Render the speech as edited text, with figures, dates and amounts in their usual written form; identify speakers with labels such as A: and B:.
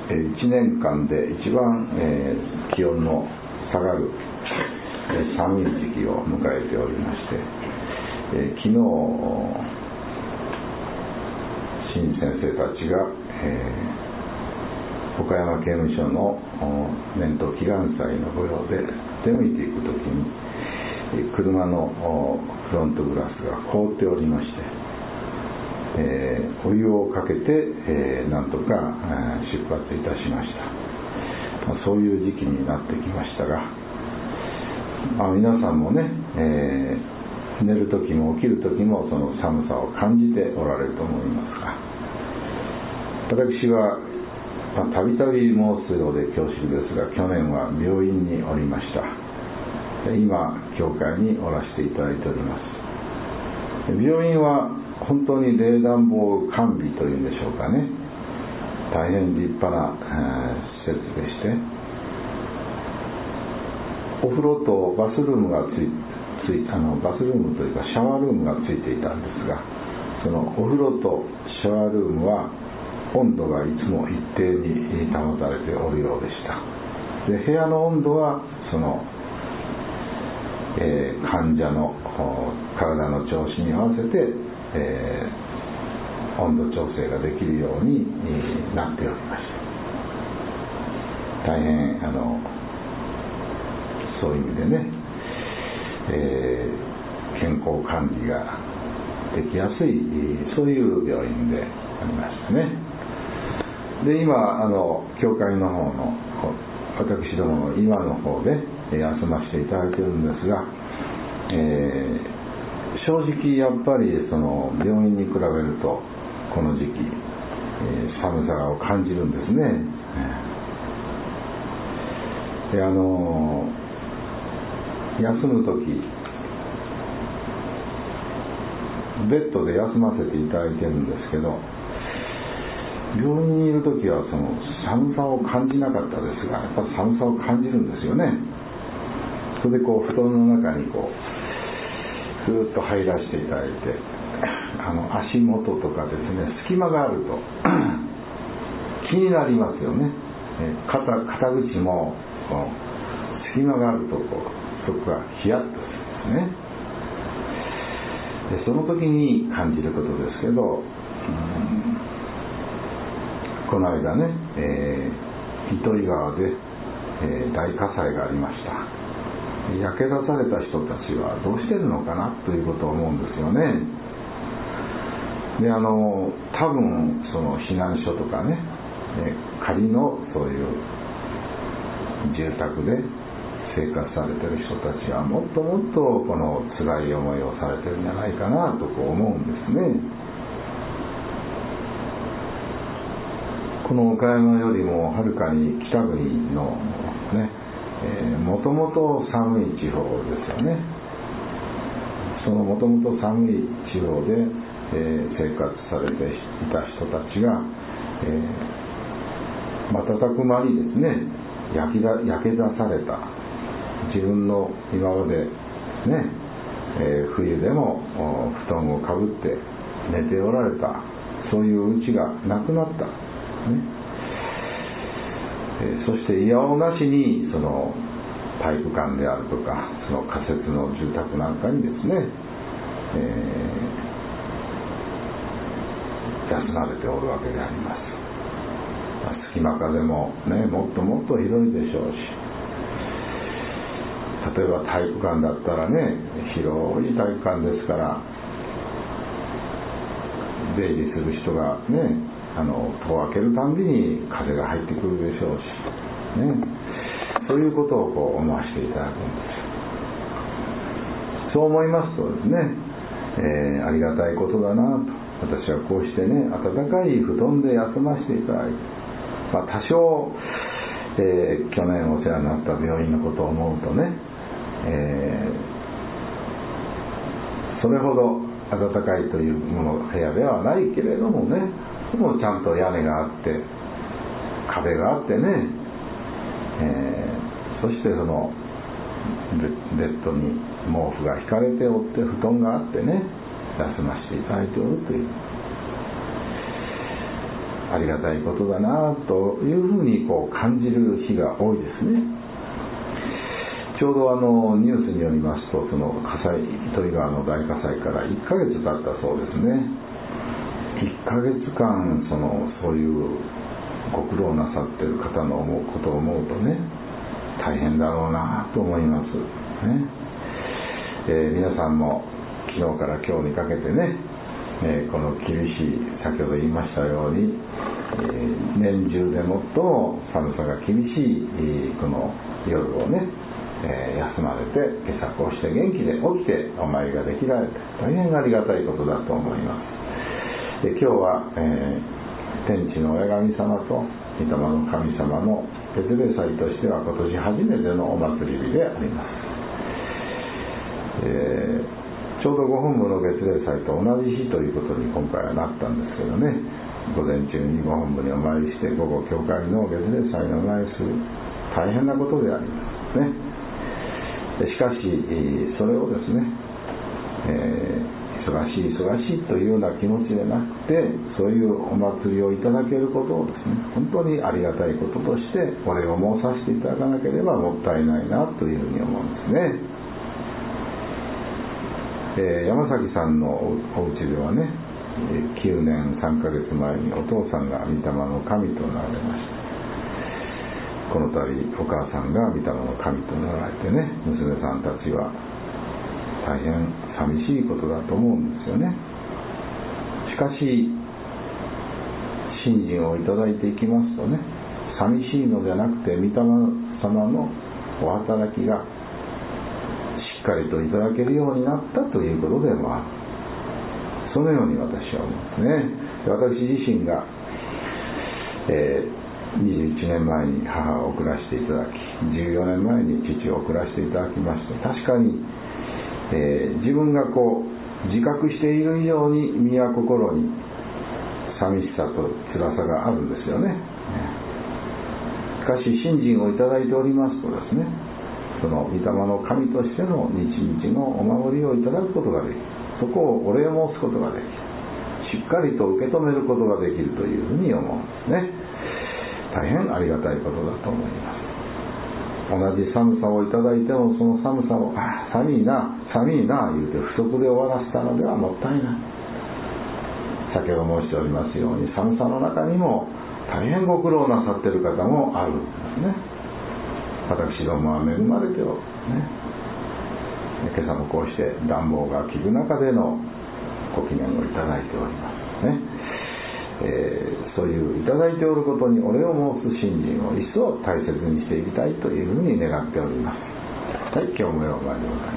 A: 1年間で一番、気温の下がる、寒い時期を迎えておりまして、昨日新先生たちが、岡山刑務所の年頭祈願祭の御用で出向いていくときに、車のフロントグラスが凍っておりまして、お湯をかけて、なんとか出発いたしました。そういう時期になってきましたが、皆さんもね、寝るときも起きるときもその寒さを感じておられると思いますが、私はたびたび申すようで恐縮ですが、去年は病院におりました。今教会におらせていただいております。病院は本当に冷暖房完備というんでしょうかね、大変立派な、施設でして、お風呂とバスルームがバスルームというかシャワールームがついていたんですが、そのお風呂とシャワールームは温度がいつも一定に保たれておるようでした。で、部屋の温度はその、患者の体の調子に合わせて、温度調整ができるようになっておりました。大変そういう意味でね、健康管理ができやすい、そういう病院でありましたね。で、今教会の方の私どもの今の方で休ませていただいているんですが、正直やっぱりその病院に比べるとこの時期、寒さを感じるんですね。で、休むときベッドで休ませていただいてるんですけど、病院にいるときはその寒さを感じなかったですが、やっぱ寒さを感じるんですよね。それで布団の中にふーっと入らせていただいて、足元とかですね、隙間があると気になりますよね。肩口も隙間があるとそこがヒヤッとするんですね。で、その時に感じることですけど、この間ね、糸魚川で、大火災がありました。焼け出された人たちはどうしてるのかなということを思うんですよね。で、多分その避難所とかね、仮のそういう住宅で生活されてる人たちはもっともっとこの辛い思いをされてるんじゃないかなと思うんですね。この岡山よりもはるかに北国のね、もともと寒い地方ですよね。そのもともと寒い地方で、生活されていた人たちが、瞬く間にですね、焼け出された、自分の今までね、冬でも布団をかぶって寝ておられた、そういう家がなくなった、そしていやおうなしにその体育館であるとか、その仮設の住宅なんかにですね、休まれておるわけであります。隙間風もね、もっともっとひどいでしょうし、例えば体育館だったらね、広い体育館ですから、出入りする人がね、戸を開けるたんびに風が入ってくるでしょうし、ね、そういうことを思わせていただくんです。そう思いますとですね、ありがたいことだなと。私はこうしてね、暖かい布団で休ませていただいて、多少、去年お世話になった病院のことを思うとね、それほど暖かいという部屋ではないけれどもね、でもちゃんと屋根があって壁があってね、そしてそのベッドに毛布が引かれておって布団があってね、休ませていただいておるという、 ありがたいことだなというふうに感じる日が多いですね。ちょうどニュースによりますと、その火災、糸魚川の大火災から1ヶ月経ったそうですね。1ヶ月間そういうご苦労なさっている方の思うことを思うとね、大変だろうなと思いますね。皆さんも昨日から今日にかけてね、この厳しい、先ほど言いましたように、年中でもっと寒さが厳しいこの夜をね、休まれて下作をして元気で起きてお参りができられて大変ありがたいことだと思います。今日は、天地の親神様と御霊の神様の別例祭としては今年初めてのお祭り日であります。ちょうどご本部の別例祭と同じ日ということに今回はなったんですけどね、午前中にご本部にお参りして午後教会の別例祭のお参りする、大変なことでありますね。しかしそれをですね、忙しいというような気持ちでなくて、そういうお祭りをいただけることをですね、本当にありがたいこととしてお礼を申させていただかなければもったいないなというふうに思うんですね。山崎さんのお家ではね、9年3ヶ月前にお父さんが御霊の神となられました。この度お母さんが御霊の神となられてね、娘さんたちは大変寂しいことだと思うんですよね。しかし信心をいただいていきますとね、寂しいのではなくて御霊様のお働きがしっかりといただけるようになったということでもある、そのように私は思うんですね。私自身が、21年前に母を送らせていただき、14年前に父を送らせていただきまして、確かに、自分が自覚している以上に身や心に寂しさと辛さがあるんですよね。しかし信心をいただいておりますとですね、その御霊の神としての日々のお守りをいただくことができる、そこをお礼を申すことができる、しっかりと受け止めることができるというふうに思うんですね。大変ありがたいことだと思います。同じ寒さをいただいても、その寒さを寒いな言うて不足で終わらせたのではもったいない。先ほど申しておりますように、寒さの中にも大変ご苦労なさっている方もあるんですね。私どもは恵まれておるね。今朝もこうして暖房が効く中でのご機嫌をいただいておりますね。そういういただいておることにお礼を申す信心を一層大切にしていきたいというふうに願っております。はい、今日もようまいでございます。